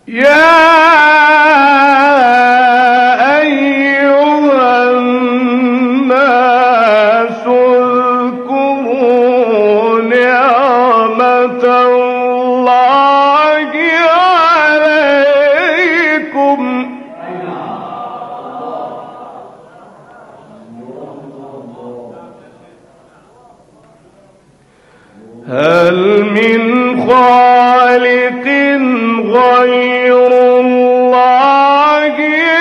يا أيها الناس اذكروا نعمة الله عليكم هل من خالق غير الله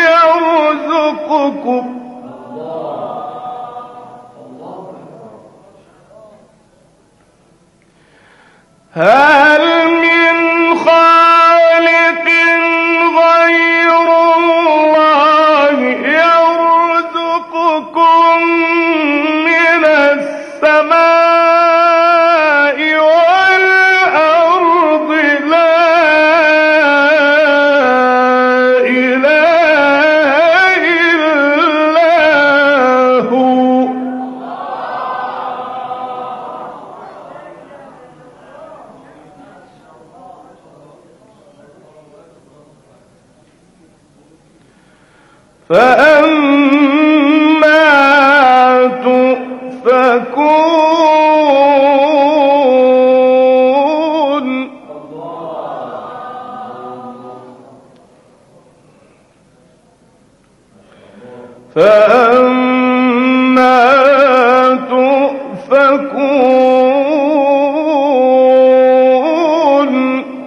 يرزقكم هل من خالق غير الله يرزقكم من السماء والأرض لا إله إلا هو فأما تؤفكون فأما تؤفكون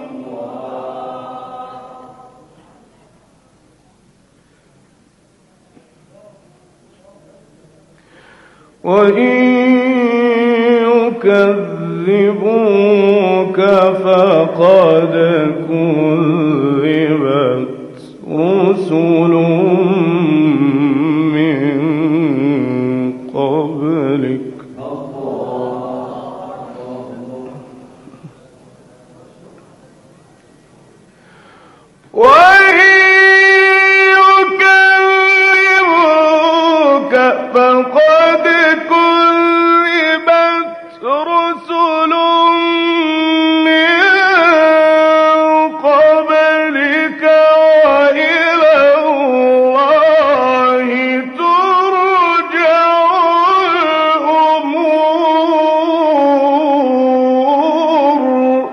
وإن يكذبوك فقد كذبت رسل من قبلك وإن يكذبوك فقد كذبت رسل من قبلك وإلى الله ترجع الأمور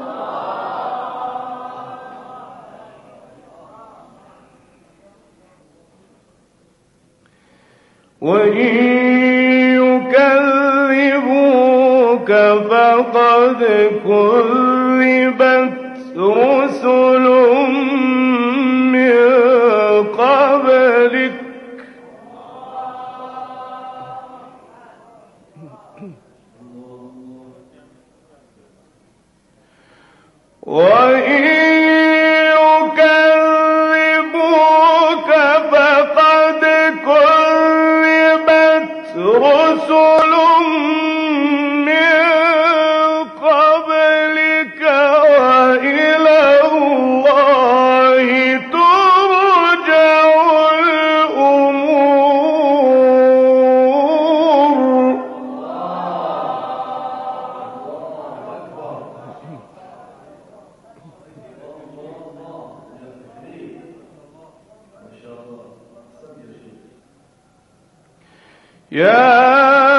وإن يكذبوك فقد كذبت رسل من قبلك وإن يكذبوك فقد كذبت رسل من قبلك وإلى الله ترجع الأمور يا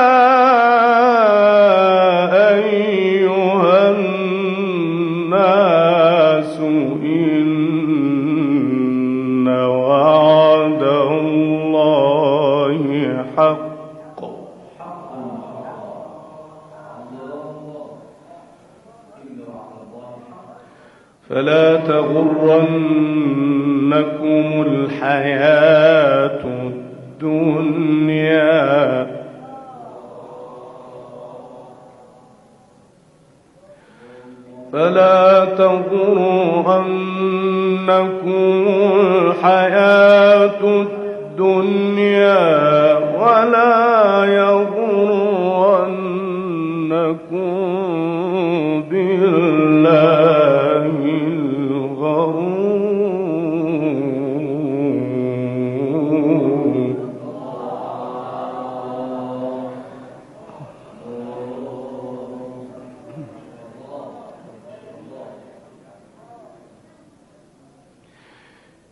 أيها الناس إن وعد الله حق فلا تغرنكم الحياة الدنيا فلا تغرنكم الحياة الدنيا ولا يغرنكم بالله الغرور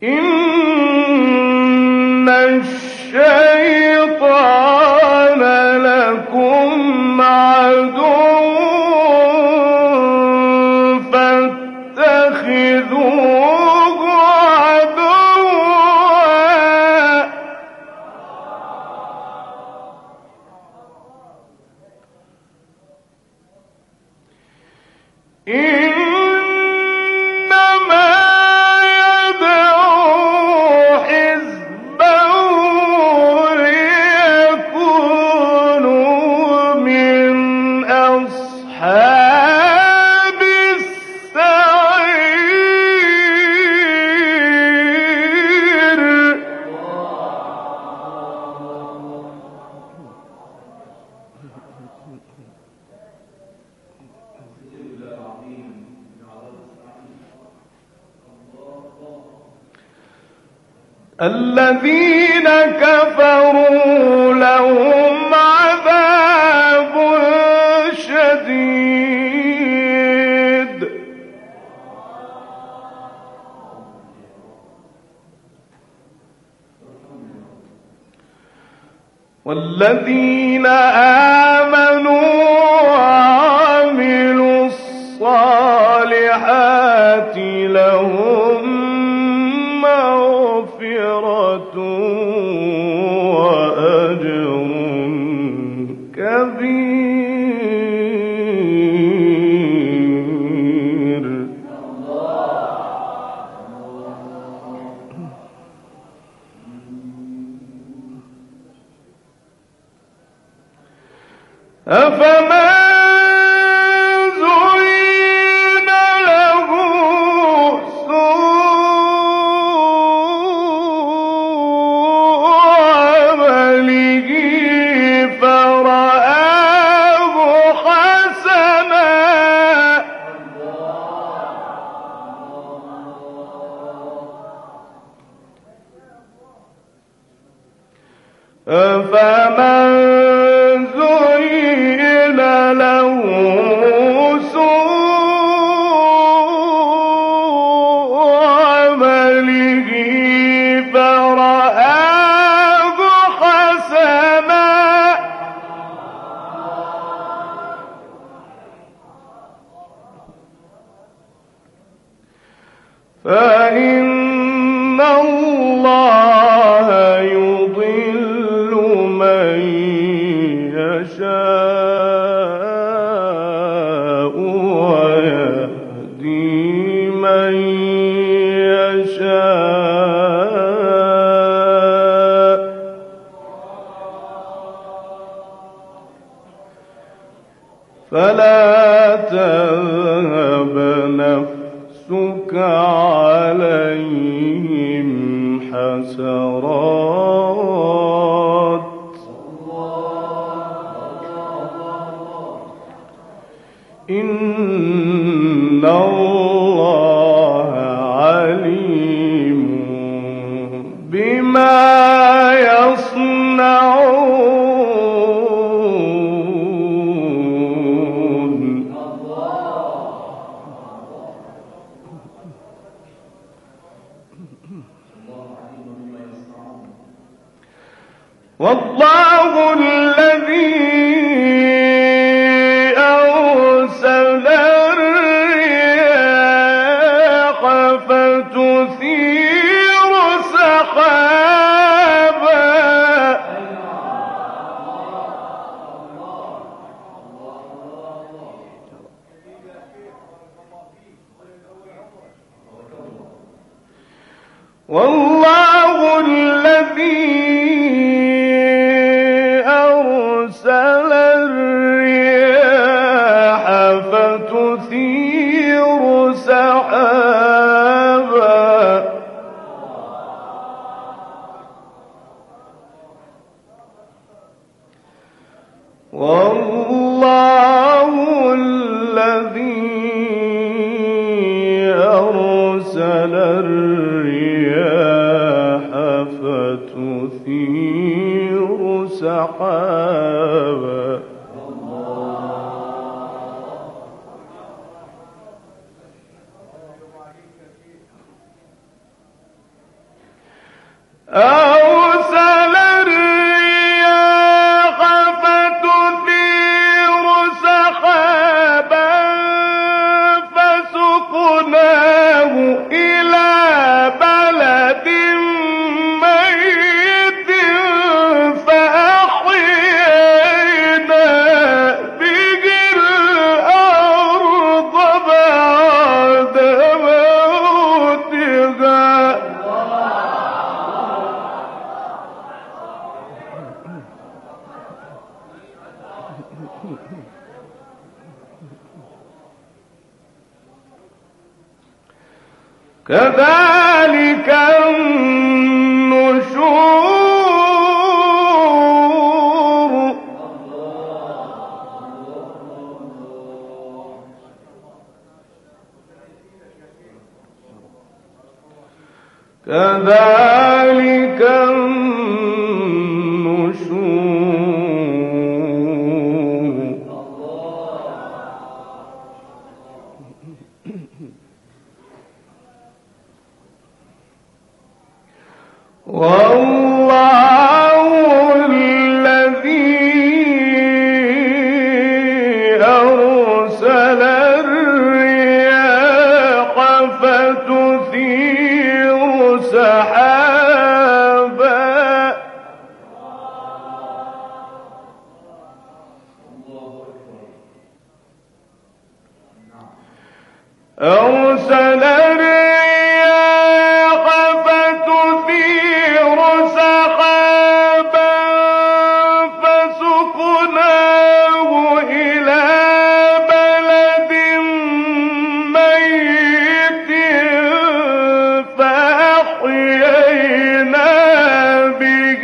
إن الشيطان لكم عدو فاتخذوه عدوا إنما يدعو حزبه ليكونوا من أصحاب السعير. الذين كفروا لهم عذاب شديد والذين آمنوا وعملوا الصالحات لهم مغفرة وأجر كبير. أفمن زين له سوء عمله فرآه حسنا أفمن زين له سوء عمله فرآه حسنا فإن الله يضل من يشاء ويهدي من يشاء فلا تذهب نفسك عليهم حسرات إن الله عليم بما يصنعون. والله الذي أرسل الرياح فتثير سحابا والله الذي أرسل الرياح فتثير سحابا والله الذي أرسل الرياح فتثير سحابا أرسل الرياح فتثير سحابا فسقناه إلى بلد ميت فأحيينا به الأرض بعد موتها كذلك النشور كذلك النشور والله الذي أرسل الرياح فتثير سحابا أرسل الرياح فتثير سحابا فسقناه إلى بلد ميت فأحيينا به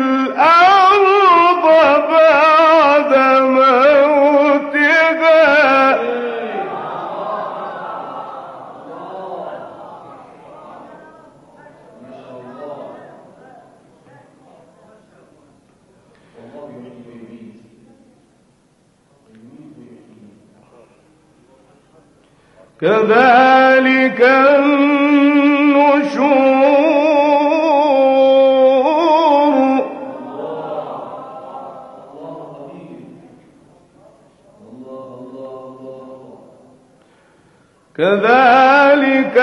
الأرض بعد موتها كذلك النشور كذلك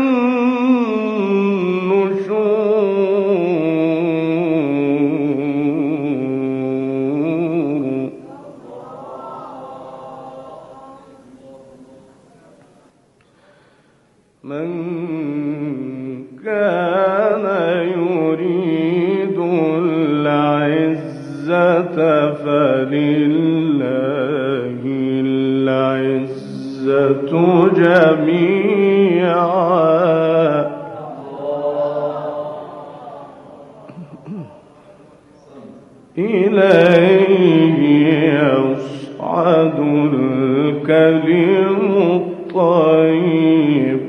النشور من كان يريد العزة فلله العزة جميعا إليه يصعد الكلم الطيب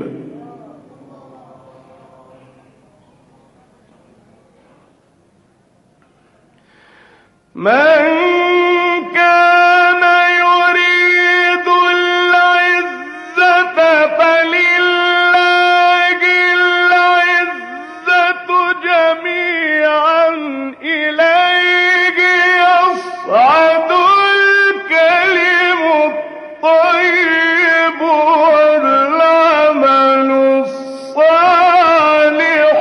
من كان يريد العزة فلله العزة جميعا إليه يصعد الكلم الطيب والعمل الصالح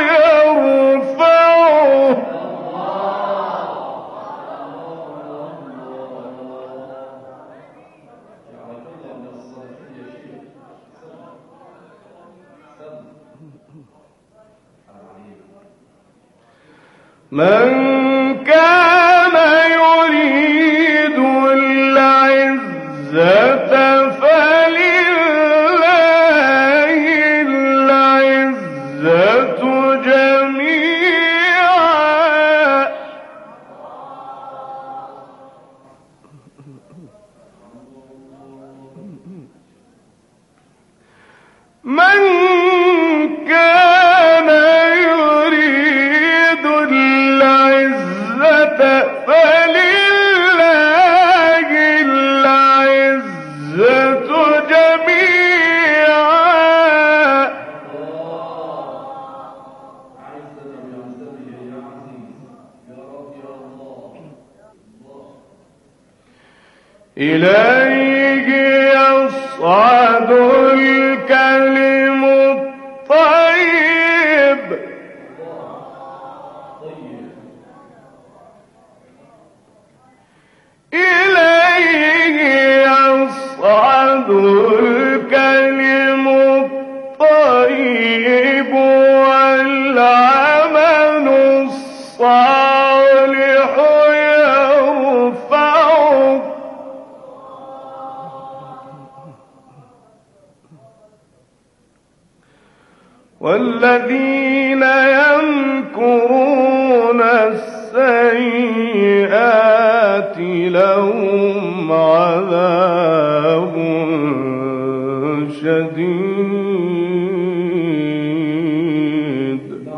يرفعه من كان يريد العزة فلله العزة جميعا من كان يريد العزة فلله العزة جميعا إليه يصعد الكلم الطيب إليه يصعد الكلم الطيب والعمل الصالح يرفعه والذين يمكرون السيئات لهم عذاب شديد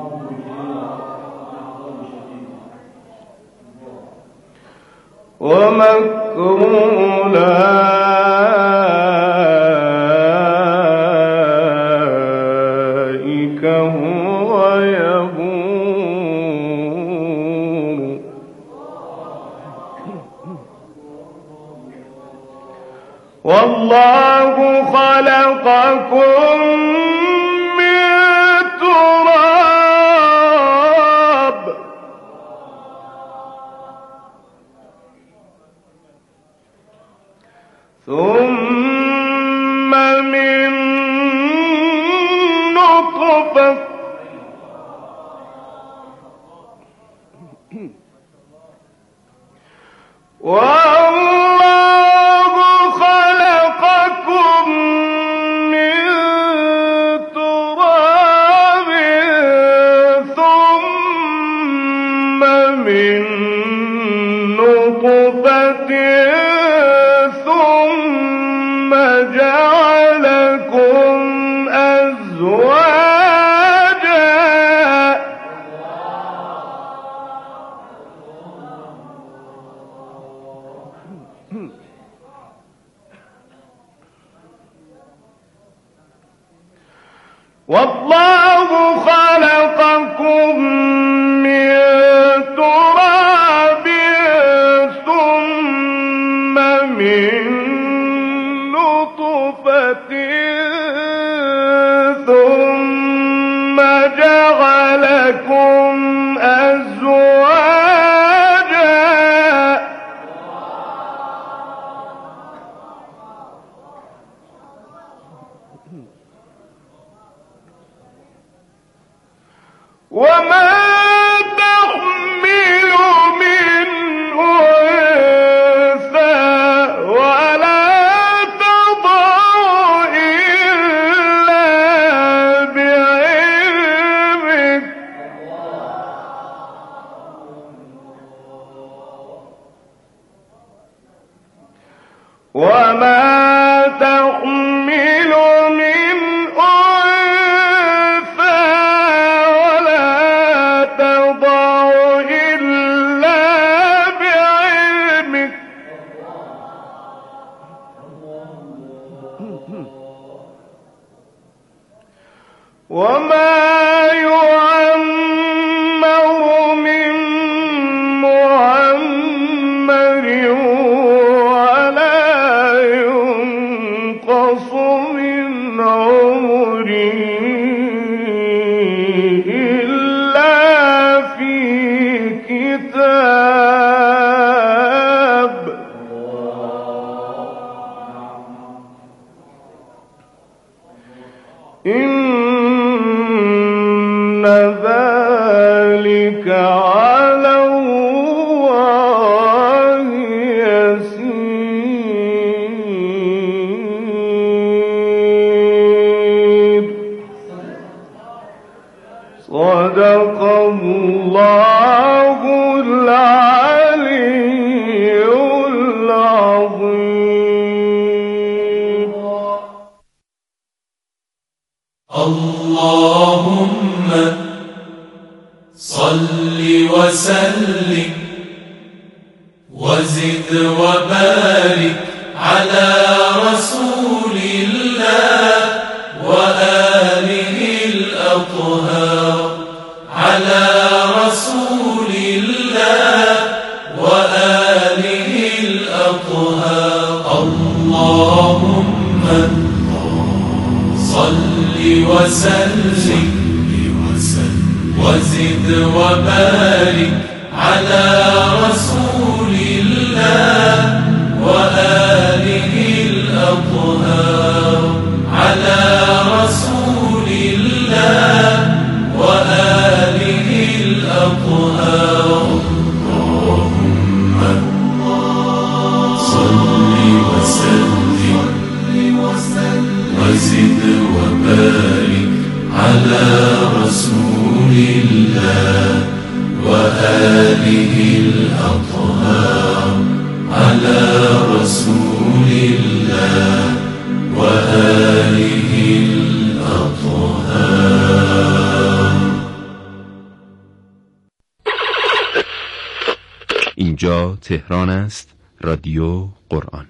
ومكر أولئك هو يبور والله خلقكم من تراب ثم من نطفة والله خلقكم من تراب ثم من نطفة ثم جعلكم أزواجا والله خلقكم من تراب ثم من نطفة ثم جعلكم أزواجا وما تحمل من أنثى ولا تضع إلا بعلمه وما تحمل من أنثى ولا تضع إلا بعلمه وما يعمر من معمر ولا ينقص من عمره إلا في كتاب إن ذلك على الله يسير صدق الله العلي العظيم. اللهم صل وسلم وزد وبارك على رسول الله وآله الأطهار على رسول الله وآله الأطهار وسلم وزد وبارك على رسول الله وآله الأطهار على رسول الله وآله الأطهار. اللهم صل وسلم وزد وبارك على رسول الله وآله الأطهار على رسول الله وآله الأطهار. اینجا تهران است، رادیو قرآن.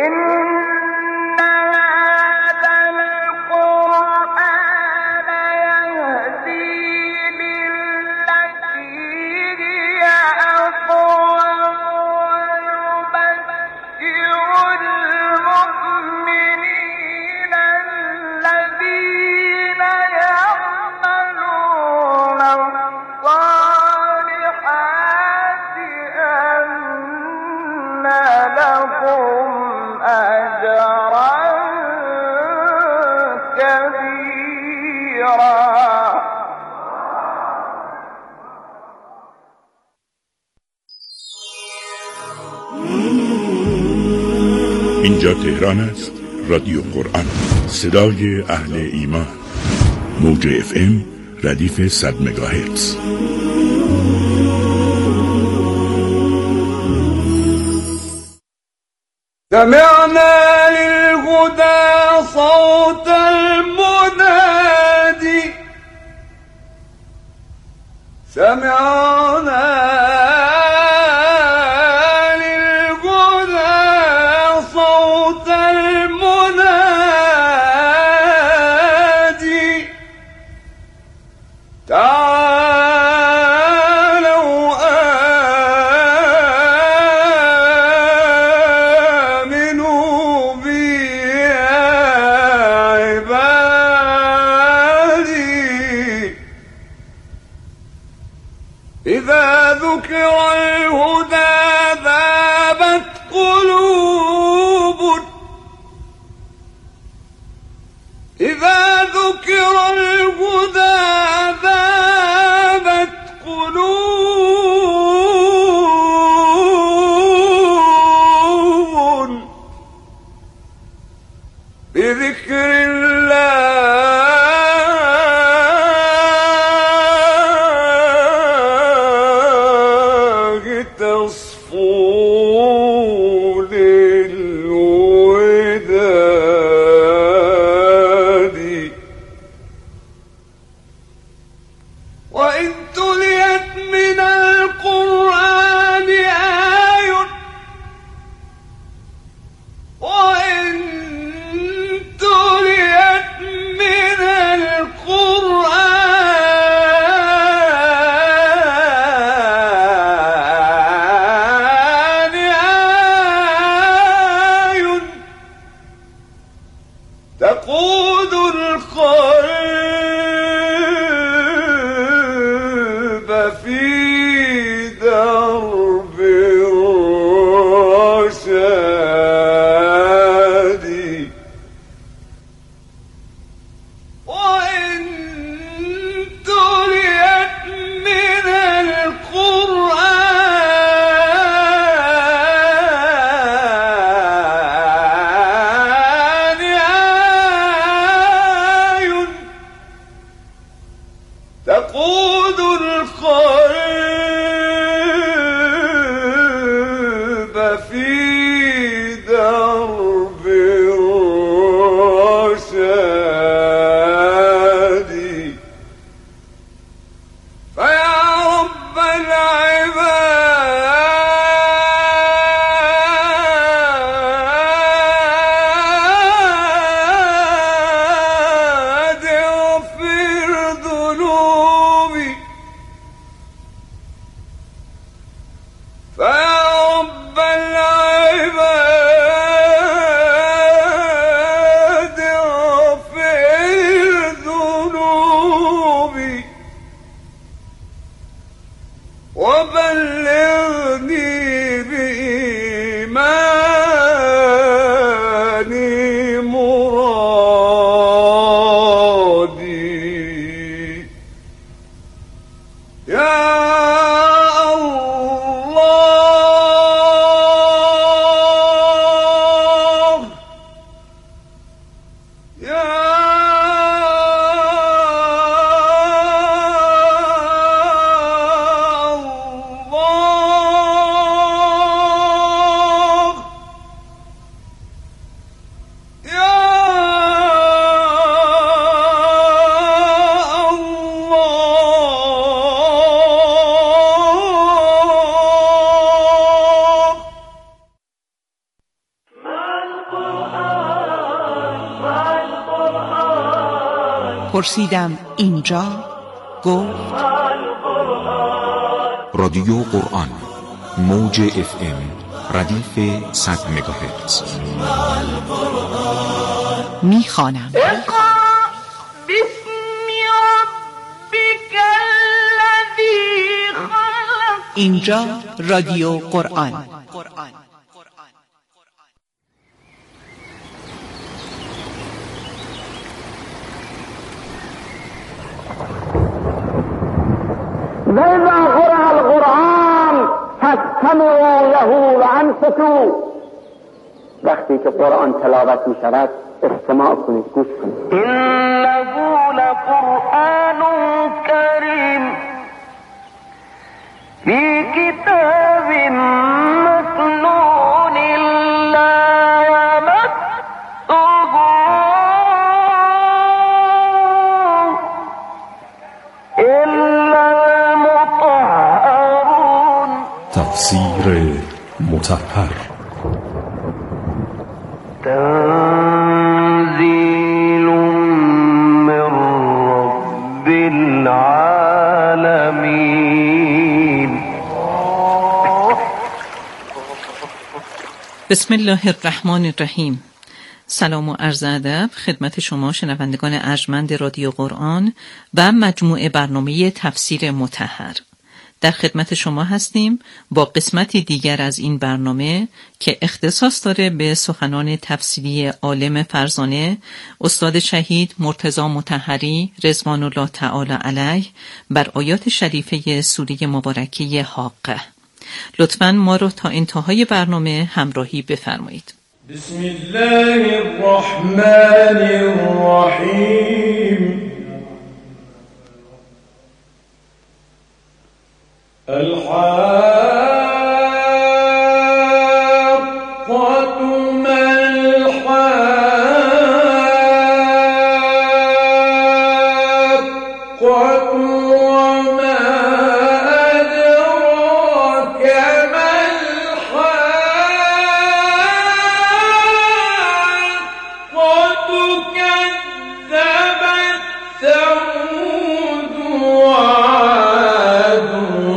اینجا تهران است، رادیو قرآن، صدای اهل ایمان. موج FM ردیف 100 مگاهرتز. سمعنا للهدى صوت المنادي سمعنا إذا ذكر الهدى ذابت قلوب إذا ذكر الهدى ذابت قلوب بذكر تقود القلب في درب الرشاد وإن تليت من القرآن پرسیدم اینجا؟ گفت رادیو قرآن، موج FM، ردیف 100 مگاهرتز. میخوانم. اینجا رادیو قرآن. وَإِذَا قُرِئَ الْقُرْآنُ فَاسْتَمِعُوا لَهُ وَأَنصِتُوا. وقتی که قرآن تلاوت می شود استماع کنید، گوش کنید. إِنَّهُ لَقُرْآنٌ كَرِيمٌ فِي كِتَابٍ مَّكْنُونٍ لَّا يَمَسُّهُ إِلَّا الْمُطَهَّرُونَ. تفسیر مطهر. تنزيل من رب العالمين. بسم الله الرحمن الرحیم. سلام و عرض ادب خدمت شما شنوندگان ارجمند رادیو قرآن و مجموعه برنامه تفسیر مطهر. در خدمت شما هستیم با قسمتی دیگر از این برنامه که اختصاص داره به سخنان تفسیری عالم فرزانه استاد شهید مرتضی مطهری رضوان الله تعالی علیه بر آیات شریفه سوره مبارکه حاقه. لطفاً ما رو تا انتهای برنامه همراهی بفرمایید. بسم الله الرحمن الرحیم. الحاقة ما الحاقة وما أدراك ما الحاقة كذبت ثمود وعاد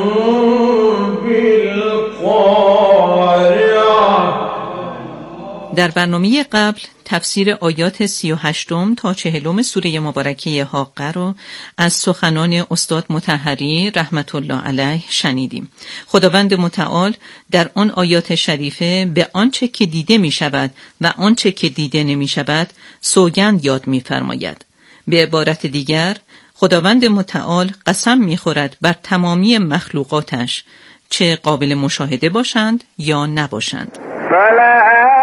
در برنامه قبل تفسیر آیات 38 تا 40 سوره مبارکه حاقه رو از سخنان استاد مطهری رحمت الله علیه شنیدیم. خداوند متعال در آن آیات شریفه به آنچه که دیده می شود و آنچه که دیده نمی شود سوگند یاد می فرماید. به عبارت دیگر خداوند متعال قسم می خورد بر تمامی مخلوقاتش، چه قابل مشاهده باشند یا نباشند.